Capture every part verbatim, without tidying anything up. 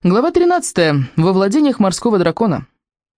Глава тринадцатая. Во владениях морского дракона.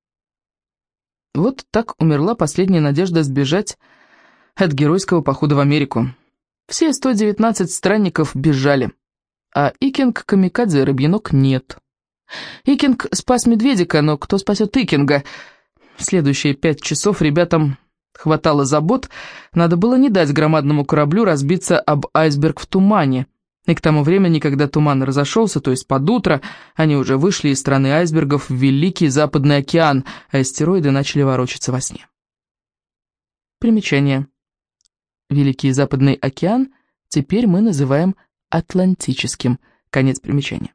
Вот так умерла последняя надежда сбежать от геройского похода в Америку. Все сто девятнадцать странников бежали, а Икинг камикадзе и рыбьенок нет. Икинг спас медведика, но кто спасет Икинга? В следующие пять часов ребятам хватало забот, надо было не дать громадному кораблю разбиться об айсберг в тумане. И к тому времени, когда туман разошелся, то есть под утро, они уже вышли из страны айсбергов в Великий Западный океан, а астероиды начали ворочаться во сне. Примечание. Великий Западный океан теперь мы называем Атлантическим. Конец примечания.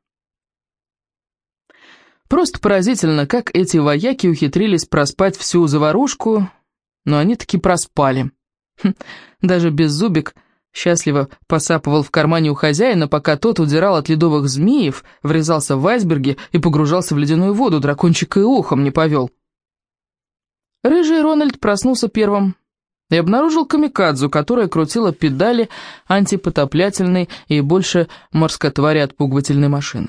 Просто поразительно, как эти вояки ухитрились проспать всю заварушку, но они таки проспали. Хм, даже Беззубик счастливо посапывал в кармане у хозяина, пока тот удирал от ледовых змеев, врезался в айсберги и погружался в ледяную воду, дракончик и ухом не повел. Рыжий Рональд проснулся первым и обнаружил камикадзу, которая крутила педали антипотоплятельной и больше морскотвари отпугивательной машины.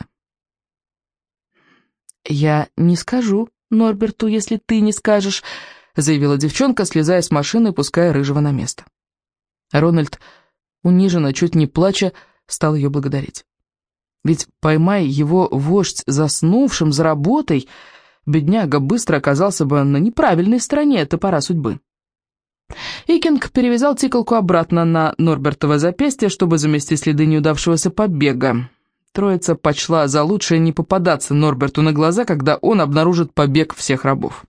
«Я не скажу Норберту, если ты не скажешь», — заявила девчонка, слезая с машины и пуская Рыжего на место. Рональд, униженно, чуть не плача, стал ее благодарить. Ведь, поймай его вождь заснувшим за работой, бедняга быстро оказался бы на неправильной стороне топора судьбы. Икинг перевязал тиколку обратно на Норбертово запястье, чтобы замести следы неудавшегося побега. Троица почла за лучшее не попадаться Норберту на глаза, когда он обнаружит побег всех рабов.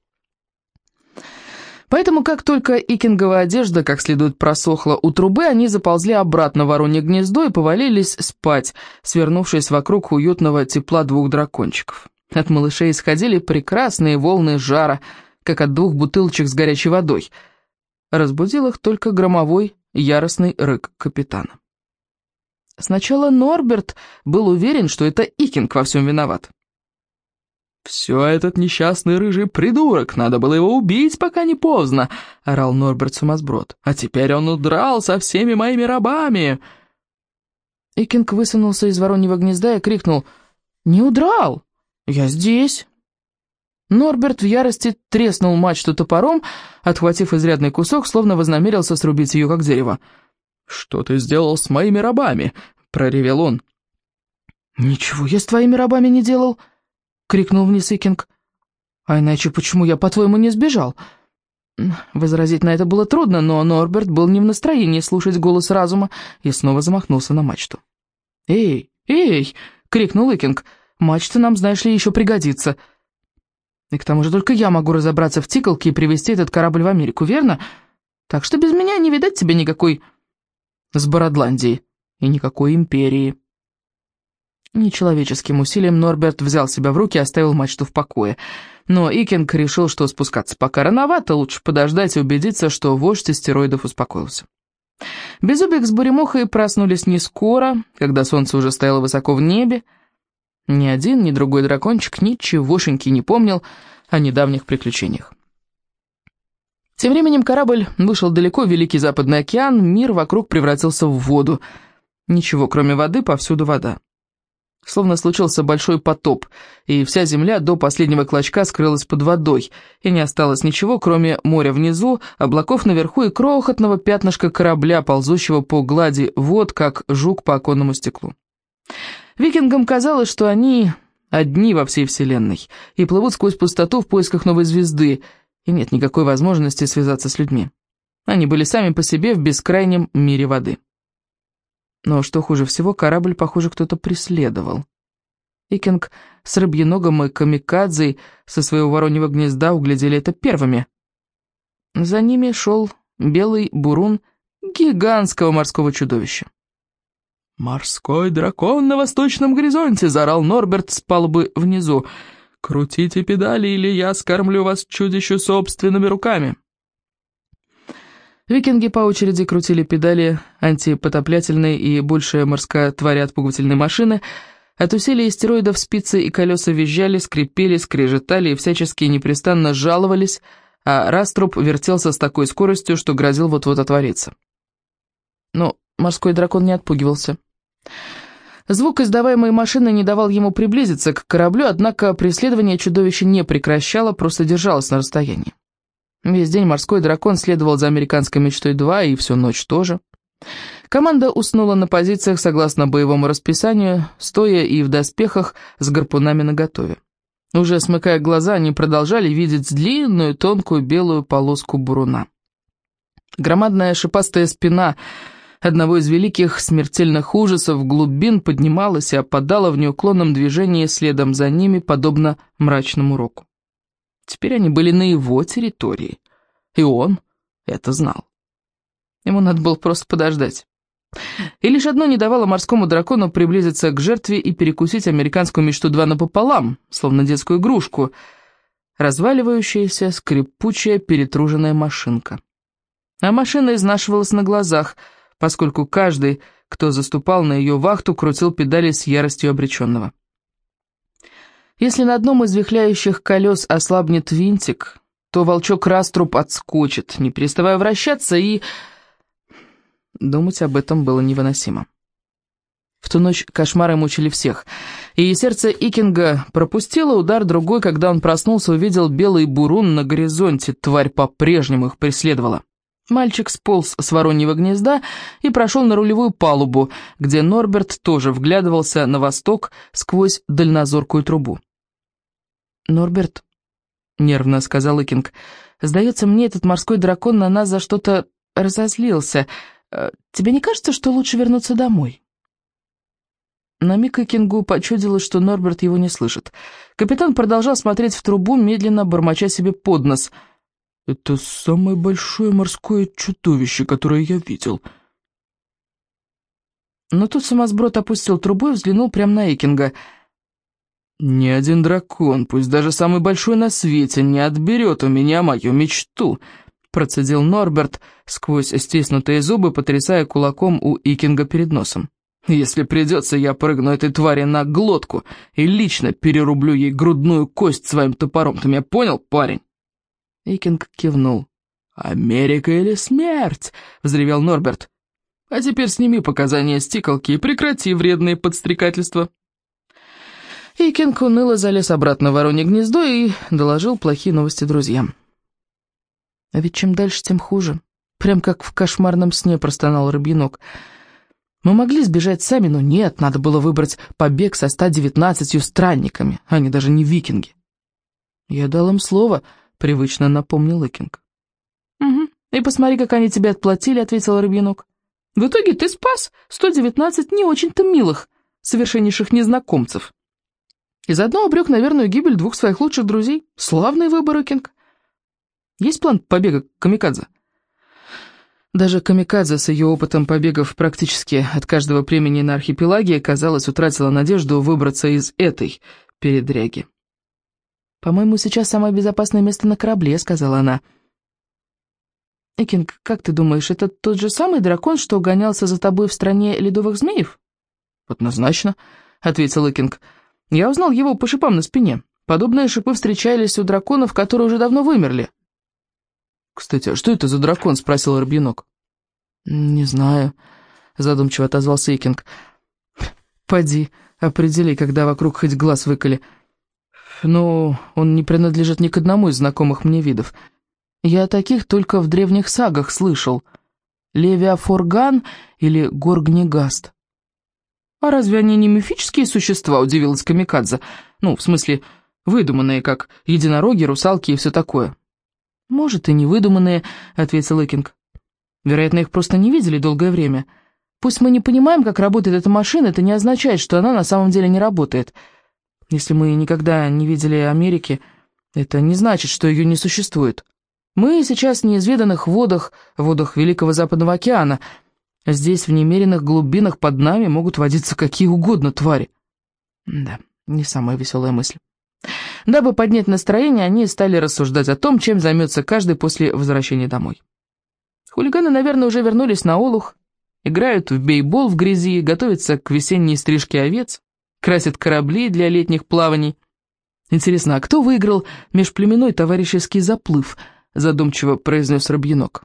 Поэтому, как только икинговая одежда как следует просохла у трубы, они заползли обратно в воронье гнездо и повалились спать, свернувшись вокруг уютного тепла двух дракончиков. От малышей исходили прекрасные волны жара, как от двух бутылочек с горячей водой. Разбудил их только громовой, яростный рык капитана. Сначала Норберт был уверен, что это Икинг во всем виноват. «Все этот несчастный рыжий придурок, надо было его убить, пока не поздно», — орал Норберт-сумасброд. «А теперь он удрал со всеми моими рабами». Икинг высунулся из вороньего гнезда и крикнул: «Не удрал! Я здесь!» Норберт в ярости треснул мачту топором, отхватив изрядный кусок, словно вознамерился срубить ее как дерево. «Что ты сделал с моими рабами?» — проревел он. «Ничего я с твоими рабами не делал!» — крикнул вниз Икинг. «А иначе почему я, по-твоему, не сбежал?» Возразить на это было трудно, но Норберт был не в настроении слушать голос разума и снова замахнулся на мачту. «Эй, эй!» — крикнул Икинг. «Мачта нам, знаешь ли, еще пригодится. И к тому же только я могу разобраться в тиколке и привезти этот корабль в Америку, верно? Так что без меня не видать тебе никакой Сбородландии и никакой империи». Нечеловеческим усилием Норберт взял себя в руки и оставил мачту в покое. Но Икинг решил, что спускаться пока рановато, лучше подождать и убедиться, что вождь астероидов успокоился. Беззубик с Буремухой проснулись не скоро, когда солнце уже стояло высоко в небе. Ни один, ни другой дракончик ничегошеньки не помнил о недавних приключениях. Тем временем корабль вышел далеко в Великий Западный океан, мир вокруг превратился в воду. Ничего, кроме воды, повсюду вода. Словно случился большой потоп, и вся земля до последнего клочка скрылась под водой, и не осталось ничего, кроме моря внизу, облаков наверху и крохотного пятнышка корабля, ползущего по глади вод, как жук по оконному стеклу. Викингам казалось, что они одни во всей вселенной, и плывут сквозь пустоту в поисках новой звезды, и нет никакой возможности связаться с людьми. Они были сами по себе в бескрайнем мире воды. Но что хуже всего, корабль, похоже, кто-то преследовал. Икинг с рыбьеногом и камикадзой со своего вороньего гнезда углядели это первыми. За ними шел белый бурун гигантского морского чудовища. «Морской дракон на восточном горизонте!» — заорал Норберт с палубы внизу. «Крутите педали, или я скормлю вас чудищу собственными руками!» Викинги по очереди крутили педали антипотоплятельной и больше морскотвари отпугивательной машины. От усилий астероидов спицы и колеса визжали, скрипели, скрежетали и всячески непрестанно жаловались, а раструб вертелся с такой скоростью, что грозил вот-вот отвалиться. Но морской дракон не отпугивался. Звук, издаваемый машиной, не давал ему приблизиться к кораблю, однако преследование чудовища не прекращало, просто держалось на расстоянии. Весь день морской дракон следовал за американской мечтой два, и всю ночь тоже. Команда уснула на позициях согласно боевому расписанию, стоя и в доспехах с гарпунами наготове. Уже смыкая глаза, они продолжали видеть длинную тонкую белую полоску буруна. Громадная шипастая спина одного из великих смертельных ужасов глубин поднималась и опадала в неуклонном движении следом за ними, подобно мрачному року. Теперь они были на его территории, и он это знал. Ему надо было просто подождать. И лишь одно не давало морскому дракону приблизиться к жертве и перекусить американскую мечту два напополам, словно детскую игрушку, разваливающаяся, скрипучая, перетруженная машинка. А машина изнашивалась на глазах, поскольку каждый, кто заступал на ее вахту, крутил педали с яростью обреченного. Если на одном из вихляющих колес ослабнет винтик, то волчок Раструб отскочит, не переставая вращаться, и... Думать об этом было невыносимо. В ту ночь кошмары мучили всех, и сердце Икинга пропустило удар другой, когда он проснулся, увидел белый бурун на горизонте, тварь по-прежнему их преследовала. Мальчик сполз с вороньего гнезда и прошел на рулевую палубу, где Норберт тоже вглядывался на восток сквозь дальнозоркую трубу. «Норберт», — нервно сказал Икинг, — «сдается мне, этот морской дракон на нас за что-то разозлился. Тебе не кажется, что лучше вернуться домой?» На миг Икингу почудилось, что Норберт его не слышит. Капитан продолжал смотреть в трубу, медленно бормоча себе под нос. «Это самое большое морское чудовище, которое я видел». Но тут сумасброд опустил трубу и взглянул прямо на Икинга. «Ни один дракон, пусть даже самый большой на свете, не отберет у меня мою мечту», — процедил Норберт сквозь стиснутые зубы, потрясая кулаком у Икинга перед носом. «Если придется, я прыгну этой твари на глотку и лично перерублю ей грудную кость своим топором. Ты меня понял, парень?» Икинг кивнул. «Америка или смерть?» — взревел Норберт. «А теперь сними показания с тиколки и прекрати вредные подстрекательства». Икинг уныло залез обратно в воронье гнездо и доложил плохие новости друзьям. «А ведь чем дальше, тем хуже. Прям как в кошмарном сне», — простонал Рыбьенок. «Мы могли сбежать сами, но нет, надо было выбрать побег со ста девятнадцатью странниками, они даже не викинги». «Я дал им слово», — привычно напомнил Икинг. «Угу, и посмотри, как они тебе отплатили», — ответил Рыбьенок. «В итоге ты спас сто девятнадцать не очень-то милых, совершеннейших незнакомцев. И заодно обрек на верную гибель двух своих лучших друзей. Славный выбор, Икинг. Есть план побега камикадзе?» Даже камикадзе с ее опытом побегов практически от каждого племени на архипелаге, казалось, утратила надежду выбраться из этой передряги. «По-моему, сейчас самое безопасное место на корабле», — сказала она. «Икинг, как ты думаешь, это тот же самый дракон, что гонялся за тобой в стране ледовых змеев?» «Однозначно», — ответил Икинг. «Я узнал его по шипам на спине. Подобные шипы встречались у драконов, которые уже давно вымерли». «Кстати, а что это за дракон?» — спросил Рыбьенок. «Не знаю», — задумчиво отозвался Икинг. «Поди, определи, когда вокруг хоть глаз выколи. Но он не принадлежит ни к одному из знакомых мне видов. Я о таких только в древних сагах слышал. Левиафорган или Горгнигаст». «А разве они не мифические существа?» — удивилась камикадзе. «Ну, в смысле, выдуманные, как единороги, русалки и все такое». «Может, и не выдуманные», — ответил Икинг. «Вероятно, их просто не видели долгое время. Пусть мы не понимаем, как работает эта машина, это не означает, что она на самом деле не работает. Если мы никогда не видели Америки, это не значит, что ее не существует. Мы сейчас в неизведанных водах, водах Великого Западного океана. Здесь, в немеренных глубинах под нами, могут водиться какие угодно твари». Да, не самая веселая мысль. Дабы поднять настроение, они стали рассуждать о том, чем займется каждый после возвращения домой. Хулиганы, наверное, уже вернулись на Олух, играют в бейбол в грязи, готовятся к весенней стрижке овец, красят корабли для летних плаваний. «Интересно, а кто выиграл межплеменной товарищеский заплыв?» — задумчиво произнес Рыбьенок.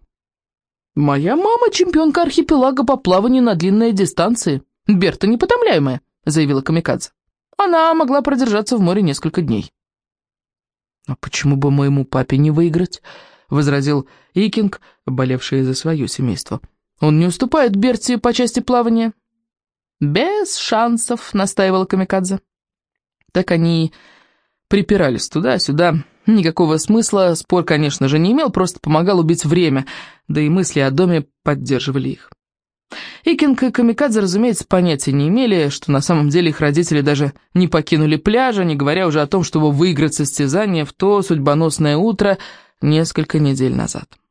«Моя мама чемпионка архипелага по плаванию на длинные дистанции, Берта непотомляемая», — заявила Камикадзе. «Она могла продержаться в море несколько дней». «А почему бы моему папе не выиграть?» — возразил Икинг, болевший за свое семейство. «Он не уступает Берти по части плавания». «Без шансов», — настаивала Камикадзе. Так они припирались туда-сюда. Никакого смысла спор, конечно же, не имел, просто помогал убить время, да и мысли о доме поддерживали их. Икинг и Камикадзе, разумеется, понятия не имели, что на самом деле их родители даже не покинули пляжа, не говоря уже о том, чтобы выиграть состязание в то судьбоносное утро несколько недель назад.